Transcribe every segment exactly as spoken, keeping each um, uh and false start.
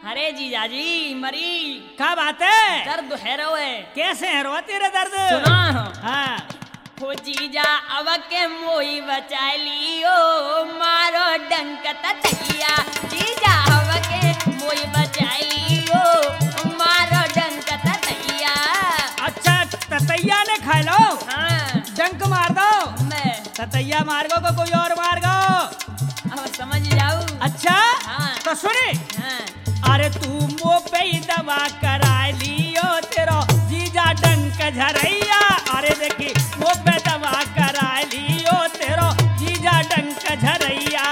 अरे जीजा जी मरी क्या बात है? दर्द है रो है। कैसे है रो तेरा दर्द? सुना हाँ हो जीजा अब के मोई बचा लियो मारो डंक तैया जीजा अब के मोई बचा लियो मारो डंक तैया। अच्छा ततैया ने खा लो। हाँ डंक मार दो। मैं ततैया मार गो को कोई और मार गो। अब समझ जाऊ। अच्छा हाँ तो सुने। हाँ अरे तू मो पे ही दवा करा लियो तेरो जीजा डंक झरैया। अरे देखी मो पे दवा करा लियो तेरो जीजा डंक झरैया।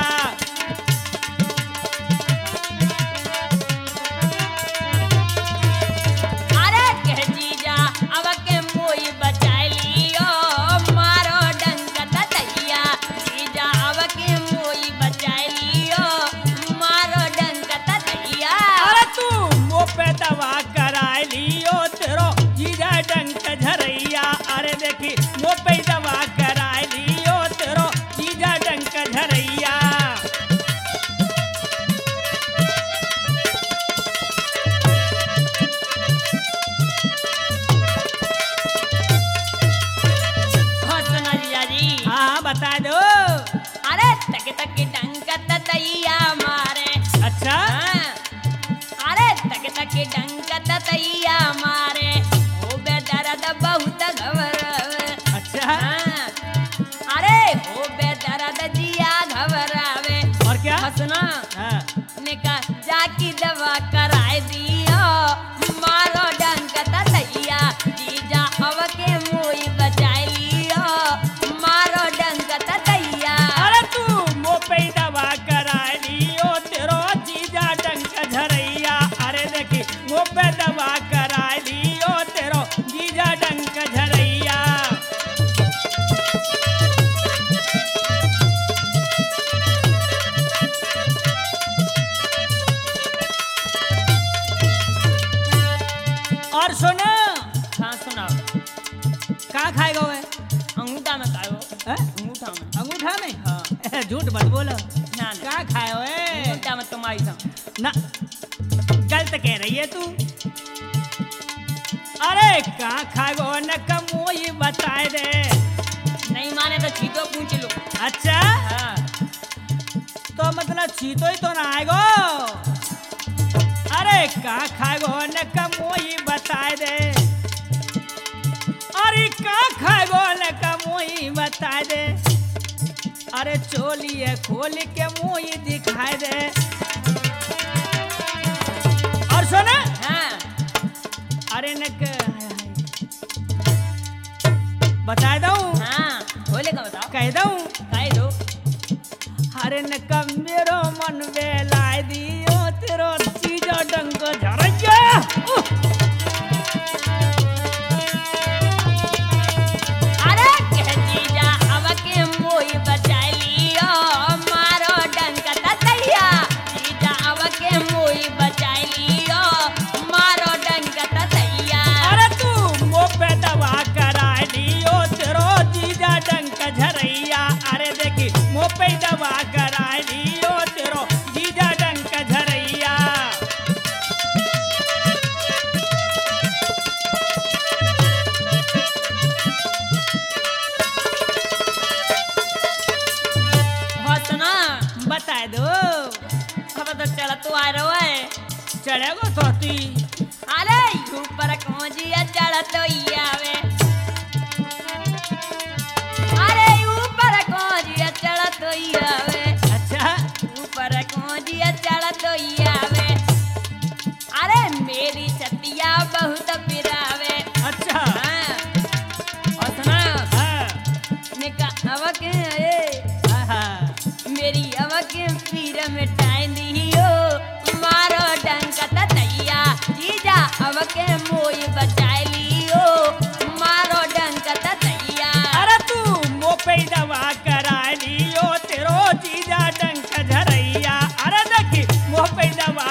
अरे कह जीजा अब के मोई बचा लियो मारो डंक तैया जीजा अब के मोई बचा लियो मारो डंक तैया। अरे तू मो पे दवा करा लियो तेरो जीजा डंक झरैया। अरे देखी मो पे दवा करा लियो तेरो जीजा डंक झरैया। हाँ सुना जीजा जी। हाँ बता दो। अरे तक तक डंक तैया मारे। अच्छा हाँ अरे तक तक डंक तैया मारे ओ बे दर्द बहुत घबरावे। अच्छा हाँ अरे ओ बे दर्द जिया घबरावे। और क्या? हंसना हाँ ने कहा जाकी दवा कराए दियो मारो डंक तैया जीजा अब के मोई बचा लियो मारो डंक तैया। अरे तू मो पे दवा करा लियो तेरो जीजा डंक झरैया। अरे देखी मो पे दवा करा लियो तेरो जीजा डंक झरैया। और सुन हाँ सुनाओ। कहाँ खाएगा वो? अंगूठा में खाओ। हैं? अंगूठा में। अंगूठा में? हाँ झूठ मत बोलो। ना ना कहाँ खाए हो? अंगूठा में तुम्हारी संग। ना गलत कह रही है तू। अरे कहाँ खाएगो न कमोई बताए दे। नहीं माने तो छीटो पूछ लो। अच्छा हाँ तो मतलब छीतो ही तो ना आएगो। अरे कहाँ खाएगो न कमोई बताए दे। अरे कहाँ खाएगो न कमोई बताए दे। अरे चोलिए खोल के मुँह दिखाए दे। और सुन हाँ अरे न बता दूं? हाँ बोले का बताओ। कह दूं? कह दो। अरे न मेरो मन बेलाए दियो तेरो चीजो डंक झरैया। अरे कह जीजा अब के मोई बचा लियो मारो डंक तैया जीजा अब के मोई बचा लियो मारो डंक तैया। अरे तू मो पे दवा करा लियो तेरो जीजा डंक झरैया। अरे देखी मो पे दवा करा लियो तेरो जीजा डंक झरैया। हो सुना बता दो। अब तो चला तू आ रहा है। चढ़ेगो सोती। अरे ऊपर कोजिया चढ़ तो आवे। अरे ऊपर कोजिया चढ़ तो आवे। अच्छा ऊपर कोजिया चढ़ तो आवे। अरे मेरी छतिया बहुत पिरावे। अच्छा हाँ और सुना हाँ निका अब के आए हाँ मेरी अब के पीर मिटाई दियो मारो डंक तैया जीजा अब के मोई बचा लियो मारो डंक तैया। अरे तू मो पे दवा करा लियो तेरो जीजा डंक झरैया। अरे देखी मो पे दवा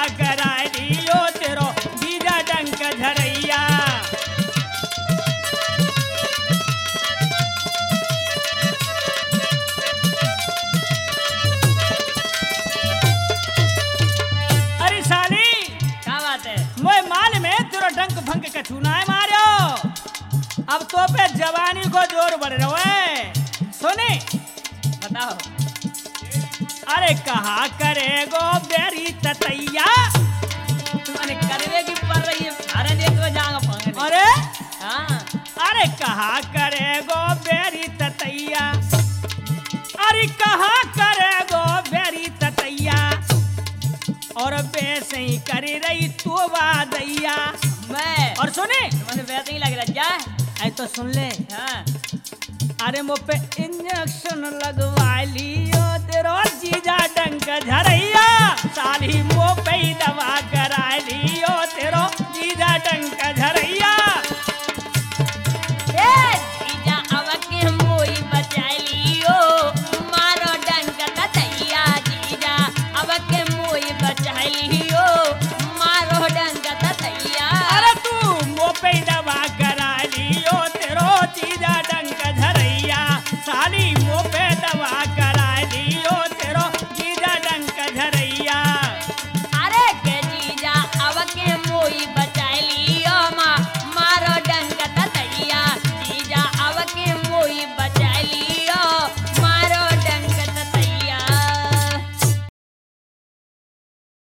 जवानी को जोर बढ़ रहा है। सुने बताओ। अरे कहा करेगो बेरी ततैया। मैंने करवे की पड़ रही है। अरे देख तो जाऊंगा पांगे। अरे हाँ अरे कहा करेगो बेरी ततैया। अरे कहा करेगो बेरी ततैया। और वैसे ही करी रही तो वादैया। मैं और सुने मैंने वैसे ही लग रहा जा। ऐ तो सुन ले। हाँ अरे मुँह पे इंजेक्शन लगवा लियो तेरो जीजा डंक झरैया। साली मुँह पे ही दवा